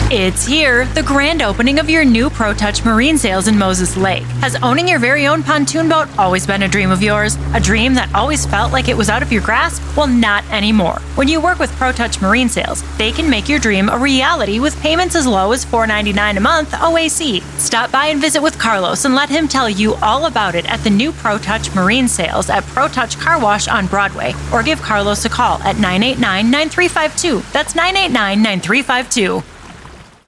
It's here. The grand opening of your new ProTouch Marine Sails in Moses Lake. Has owning your very own pontoon boat always been a dream of yours? A dream that always felt like it was out of your grasp? Well, not anymore. When you work with ProTouch Marine Sails, they can make your dream a reality with payments as low as $4.99 a month OAC. Stop by and visit with Carlos and let him tell you all about it at the new ProTouch Marine Sails at ProTouch Car Wash on Broadway, or give Carlos a call at 989-9352. That's 989-9352.